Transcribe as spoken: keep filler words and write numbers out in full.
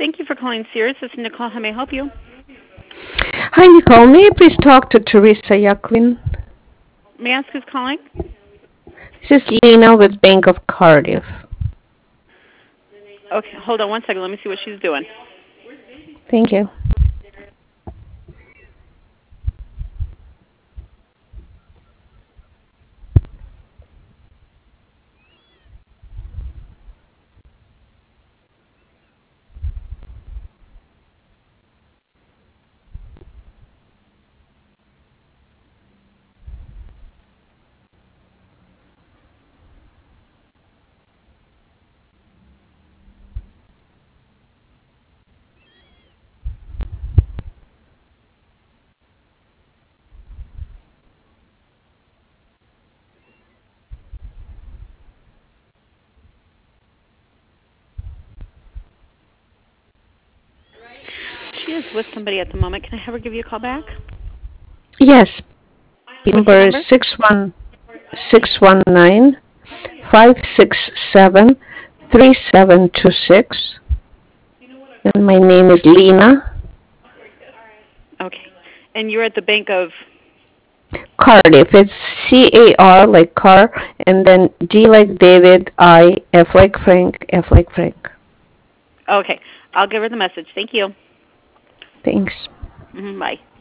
Thank you for calling Sears. This is Nicole. How may I help you? Hi, Nicole. May I please talk to Teresa Yaklin? May I ask who's calling? This is Lena with Bank of Cardiff. Okay, hold on one second. Let me see what she's doing. Thank you. She is with somebody at the moment. Can I have her give you a call back? Yes. What's the Number number? six one six one nine five six seven three seven two six. And my name is Lena Okay. And you're at the Bank of... Cardiff. It's C A R like car, and then D like David, I, F like Frank, F like Frank. Okay. I'll give her the message. Thank you. Thanks. Mm-hmm, bye.